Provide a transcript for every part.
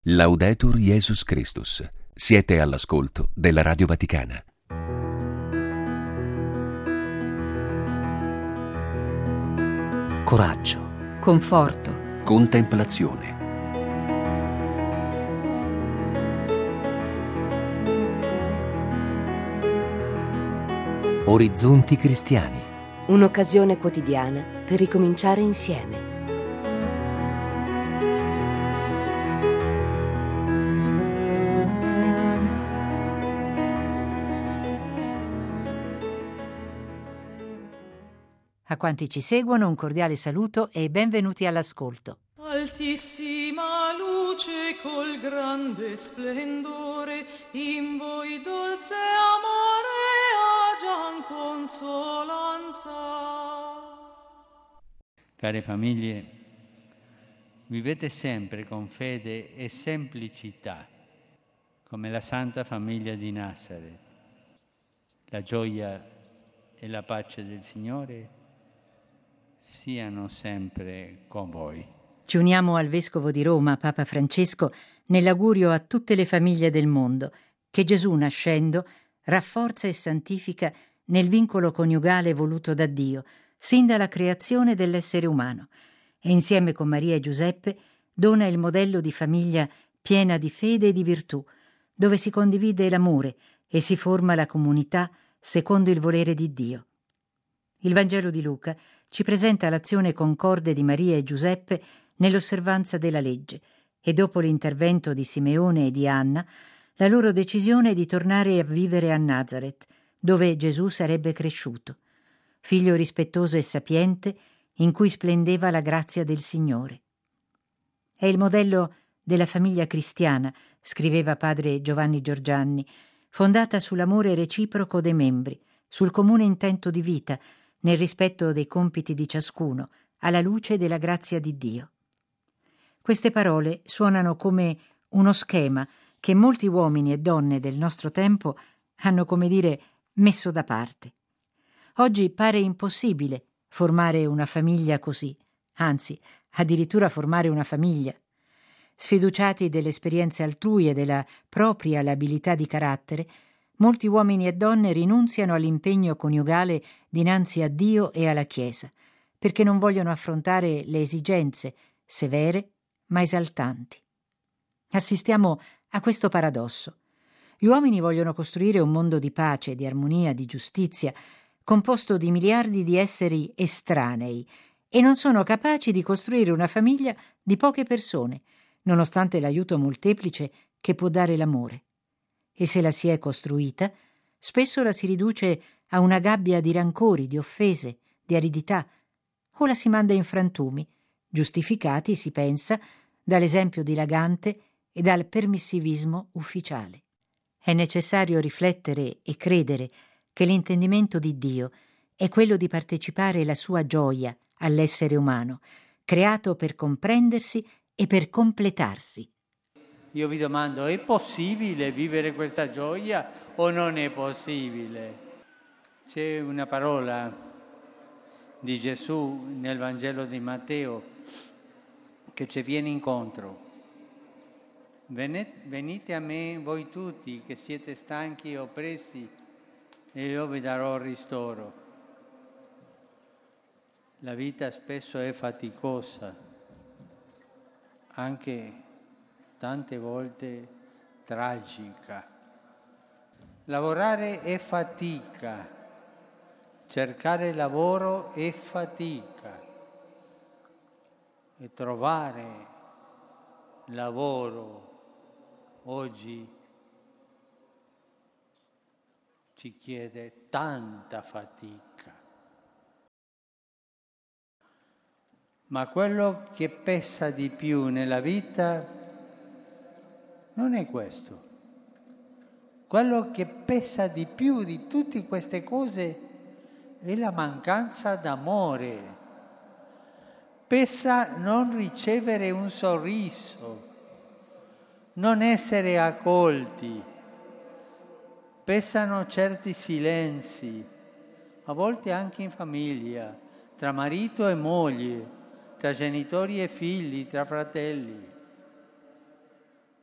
Laudetur Jesus Christus. Siete all'ascolto della Radio Vaticana. Coraggio, conforto, Contemplazione. orizzonti cristiani. un'occasione quotidiana per ricominciare insieme. A quanti ci seguono un cordiale saluto e benvenuti all'ascolto. Altissima luce col grande splendore, in voi dolce amore agian consolanza. Care famiglie, vivete sempre con fede e semplicità, come la Santa Famiglia di Nazareth. La gioia e la pace del Signore siano sempre con voi. Ci uniamo al Vescovo di Roma, Papa Francesco, nell'augurio a tutte le famiglie del mondo che Gesù, nascendo, rafforza e santifica nel vincolo coniugale voluto da Dio, sin dalla creazione dell'essere umano, e insieme con Maria e Giuseppe dona il modello di famiglia piena di fede e di virtù, dove si condivide l'amore e si forma la comunità secondo il volere di Dio. Il Vangelo di Luca ci presenta l'azione concorde di Maria e Giuseppe nell'osservanza della legge e dopo l'intervento di Simeone e di Anna, la loro decisione di tornare a vivere a Nazareth, dove Gesù sarebbe cresciuto, figlio rispettoso e sapiente in cui splendeva la grazia del Signore. È il modello della famiglia cristiana, scriveva padre Giovanni Giorgianni, fondata sull'amore reciproco dei membri, sul comune intento di vita, nel rispetto dei compiti di ciascuno, alla luce della grazia di Dio. Queste parole suonano come uno schema che molti uomini e donne del nostro tempo hanno, come dire, messo da parte. Oggi pare impossibile formare una famiglia così, anzi, addirittura formare una famiglia. Sfiduciati delle esperienze altrui e della propria labilità di carattere, molti uomini e donne rinunziano all'impegno coniugale dinanzi a Dio e alla Chiesa, perché non vogliono affrontare le esigenze, severe ma esaltanti. Assistiamo a questo paradosso. Gli uomini vogliono costruire un mondo di pace, di armonia, di giustizia, composto di miliardi di esseri estranei, e non sono capaci di costruire una famiglia di poche persone, nonostante l'aiuto molteplice che può dare l'amore. E se la si è costruita, spesso la si riduce a una gabbia di rancori, di offese, di aridità, o la si manda in frantumi, giustificati, si pensa, dall'esempio dilagante e dal permissivismo ufficiale. È necessario riflettere e credere che l'intendimento di Dio è quello di partecipare alla sua gioia all'essere umano, creato per comprendersi e per completarsi. Io vi domando, è possibile vivere questa gioia o non è possibile? C'è una parola di Gesù nel Vangelo di Matteo che ci viene incontro. Venite a me voi tutti che siete stanchi e oppressi e io vi darò ristoro. La vita spesso è faticosa, anche tante volte tragica. Lavorare è fatica, cercare lavoro è fatica e trovare lavoro oggi ci chiede tanta fatica. Ma quello che pesa di più nella vita non è questo. Quello che pesa di più di tutte queste cose è la mancanza d'amore. Pesa non ricevere un sorriso, non essere accolti. Pesano certi silenzi, a volte anche in famiglia, tra marito e moglie, tra genitori e figli, tra fratelli.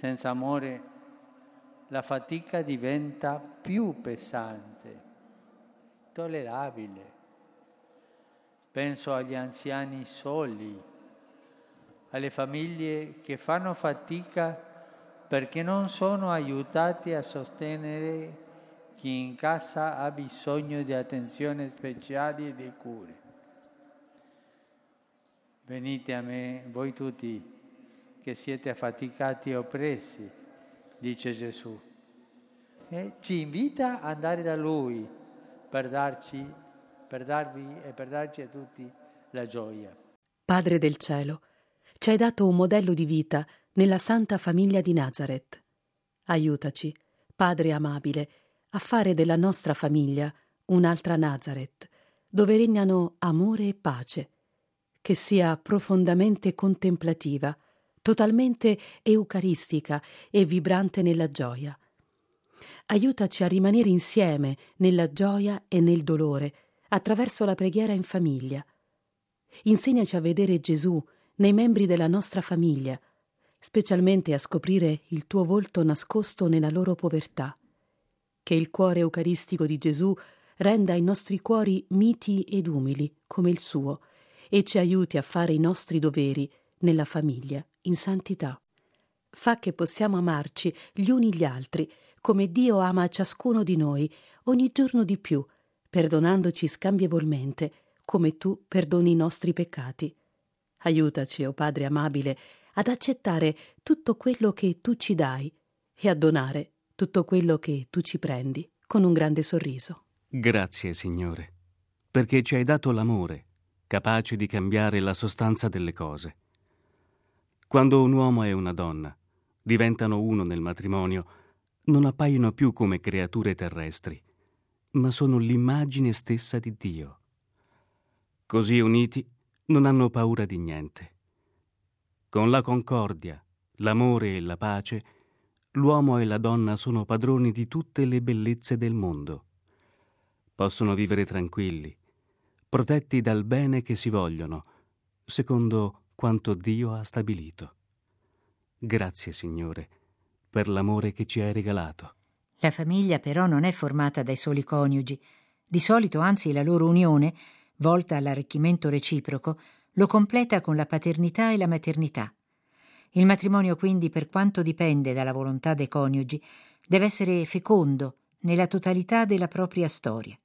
senza amore la fatica diventa più pesante, tollerabile. Penso agli anziani soli, alle famiglie che fanno fatica perché non sono aiutati a sostenere chi in casa ha bisogno di attenzioni speciali e di cure. Venite a me, voi tutti che siete affaticati e oppressi, dice Gesù. E ci invita ad andare da Lui per darci a tutti la gioia. Padre del cielo, ci hai dato un modello di vita nella Santa Famiglia di Nazareth. Aiutaci, Padre amabile, a fare della nostra famiglia un'altra Nazareth, dove regnano amore e pace, che sia profondamente contemplativa, totalmente eucaristica e vibrante nella gioia. Aiutaci a rimanere insieme nella gioia e nel dolore, attraverso la preghiera in famiglia. Insegnaci a vedere Gesù nei membri della nostra famiglia, specialmente a scoprire il tuo volto nascosto nella loro povertà. Che il cuore eucaristico di Gesù renda i nostri cuori miti ed umili come il suo e ci aiuti a fare i nostri doveri nella famiglia in santità. Fa che possiamo amarci gli uni gli altri come Dio ama ciascuno di noi ogni giorno di più, perdonandoci scambievolmente come tu perdoni i nostri peccati. Aiutaci, o Padre amabile, ad accettare tutto quello che tu ci dai e a donare tutto quello che tu ci prendi con un grande sorriso. Grazie, Signore, perché ci hai dato l'amore, capace di cambiare la sostanza delle cose. Quando un uomo e una donna diventano uno nel matrimonio, non appaiono più come creature terrestri, ma sono l'immagine stessa di Dio. Così uniti non hanno paura di niente. Con la concordia, l'amore e la pace, l'uomo e la donna sono padroni di tutte le bellezze del mondo. Possono vivere tranquilli, protetti dal bene che si vogliono, secondo quanto Dio ha stabilito. Grazie, Signore, per l'amore che ci hai regalato. La famiglia però non è formata dai soli coniugi. Di solito, anzi, la loro unione, volta all'arricchimento reciproco, lo completa con la paternità e la maternità. Il matrimonio, quindi, per quanto dipende dalla volontà dei coniugi, deve essere fecondo nella totalità della propria storia.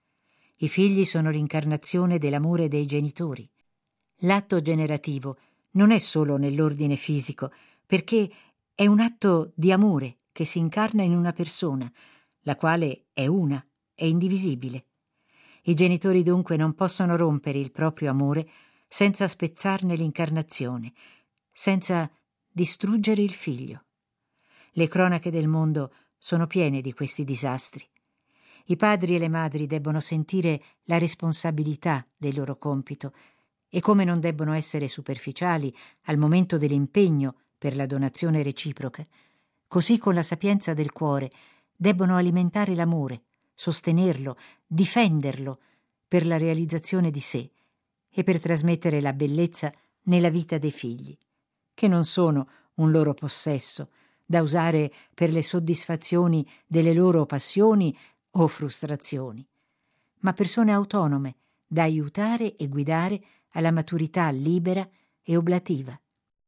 I figli sono l'incarnazione dell'amore dei genitori. L'atto generativo non è solo nell'ordine fisico, perché è un atto di amore che si incarna in una persona, la quale è una, è indivisibile. I genitori dunque non possono rompere il proprio amore senza spezzarne l'incarnazione, senza distruggere il figlio. Le cronache del mondo sono piene di questi disastri. I padri e le madri debbono sentire la responsabilità del loro compito e, come non debbono essere superficiali al momento dell'impegno per la donazione reciproca, così con la sapienza del cuore debbono alimentare l'amore, sostenerlo, difenderlo per la realizzazione di sé e per trasmettere la bellezza nella vita dei figli, che non sono un loro possesso da usare per le soddisfazioni delle loro passioni o frustrazioni, ma persone autonome da aiutare e guidare alla maturità libera e oblativa.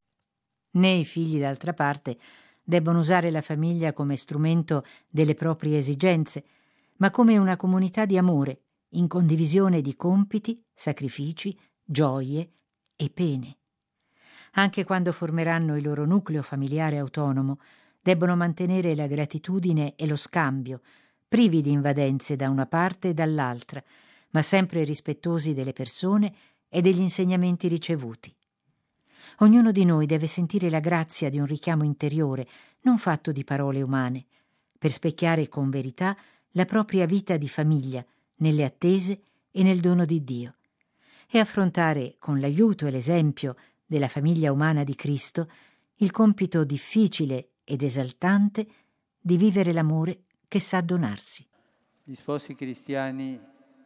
Né i figli, d'altra parte, debbono usare la famiglia come strumento delle proprie esigenze, ma come una comunità di amore, in condivisione di compiti, sacrifici, gioie e pene. Anche quando formeranno il loro nucleo familiare autonomo, debbono mantenere la gratitudine e lo scambio, privi di invadenze da una parte e dall'altra, ma sempre rispettosi delle persone e degli insegnamenti ricevuti. Ognuno di noi deve sentire la grazia di un richiamo interiore, non fatto di parole umane, per specchiare con verità la propria vita di famiglia, nelle attese e nel dono di Dio, e affrontare, con l'aiuto e l'esempio della famiglia umana di Cristo, il compito difficile ed esaltante di vivere l'amore che sa donarsi. Gli sposi cristiani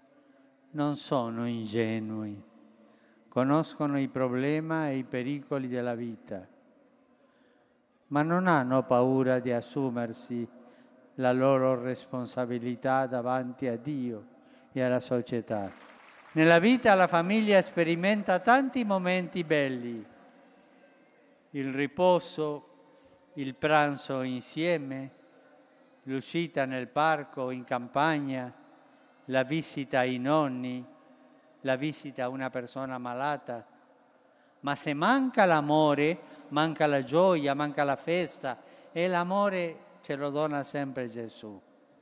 non sono ingenui, conoscono i problemi e i pericoli della vita, ma non hanno paura di assumersi la loro responsabilità davanti a Dio e alla società. Nella vita la famiglia sperimenta tanti momenti belli, il riposo, il pranzo insieme, l'uscita nel parco, in campagna, la visita ai nonni, la visita a una persona malata. Ma se manca l'amore, manca la gioia, manca la festa, e l'amore ce lo dona sempre Gesù.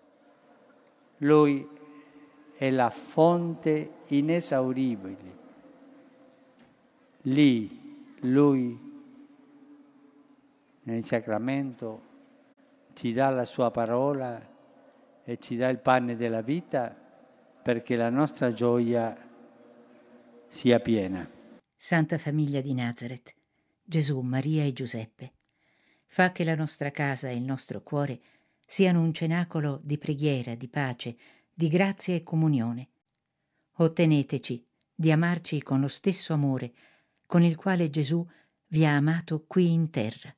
Lui è la fonte inesauribile. Lì, Lui, nel sacramento, ci dà la sua parola e ci dà il pane della vita perché la nostra gioia sia piena. Santa Famiglia di Nazaret, Gesù, Maria e Giuseppe, fa che la nostra casa e il nostro cuore siano un cenacolo di preghiera, di pace, di grazia e comunione. Otteneteci di amarci con lo stesso amore con il quale Gesù vi ha amato qui in terra.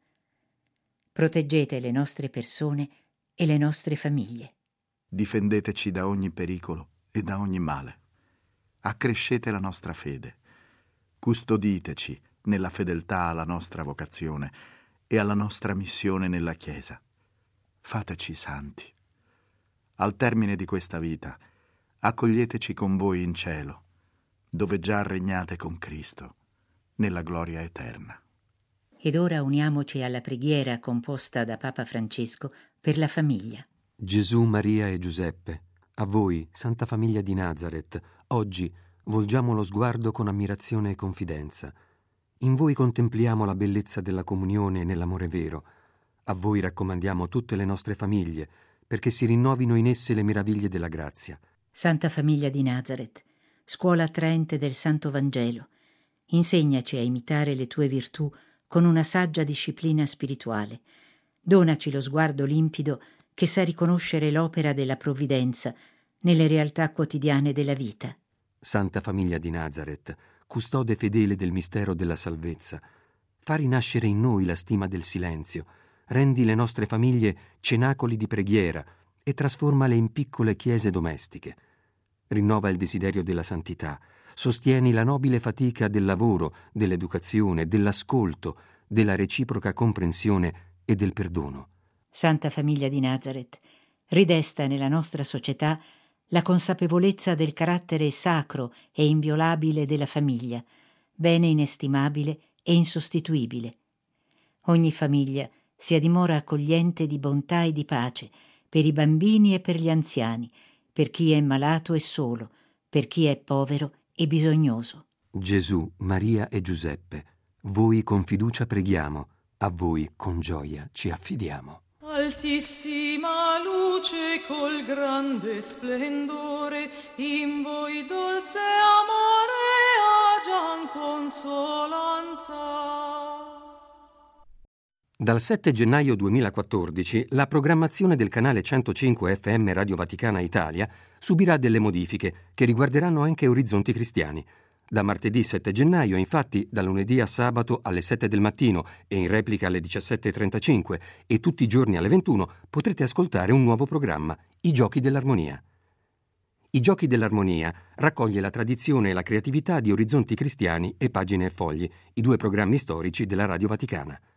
Proteggete le nostre persone e le nostre famiglie. Difendeteci da ogni pericolo e da ogni male. Accrescete la nostra fede. Custoditeci nella fedeltà alla nostra vocazione e alla nostra missione nella Chiesa. Fateci santi. Al termine di questa vita, accoglieteci con voi in cielo, dove già regnate con Cristo, nella gloria eterna. Ed ora uniamoci alla preghiera composta da Papa Francesco per la famiglia. Gesù, Maria e Giuseppe, a voi, Santa Famiglia di Nazaret, oggi volgiamo lo sguardo con ammirazione e confidenza. In voi contempliamo la bellezza della comunione nell'amore vero. A voi raccomandiamo tutte le nostre famiglie, perché si rinnovino in esse le meraviglie della grazia. Santa Famiglia di Nazaret, scuola attraente del Santo Vangelo, insegnaci a imitare le tue virtù con una saggia disciplina spirituale. Donaci lo sguardo limpido che sa riconoscere l'opera della provvidenza nelle realtà quotidiane della vita. Santa Famiglia di Nazaret, custode fedele del mistero della salvezza, fa rinascere in noi la stima del silenzio, rendi le nostre famiglie cenacoli di preghiera e trasformale in piccole chiese domestiche. Rinnova il desiderio della santità, sostieni la nobile fatica del lavoro, dell'educazione, dell'ascolto, della reciproca comprensione e del perdono. Santa Famiglia di Nazaret, ridesta nella nostra società la consapevolezza del carattere sacro e inviolabile della famiglia, bene inestimabile e insostituibile. Ogni famiglia sia dimora accogliente di bontà e di pace per i bambini e per gli anziani, per chi è malato e solo, per chi è povero e bisognoso. Gesù, Maria e Giuseppe, voi con fiducia preghiamo, a voi con gioia ci affidiamo. Altissima luce col grande splendore, in voi dolce amore agian consolanza. Dal 7 gennaio 2014 la programmazione del canale 105 FM Radio Vaticana Italia subirà delle modifiche che riguarderanno anche Orizzonti Cristiani. Da martedì 7 gennaio, infatti, da lunedì a sabato alle 7 del mattino e in replica alle 17.35 e tutti i giorni alle 21 potrete ascoltare un nuovo programma, I Giochi dell'Armonia. I Giochi dell'Armonia raccoglie la tradizione e la creatività di Orizzonti Cristiani e Pagine e Fogli, i due programmi storici della Radio Vaticana.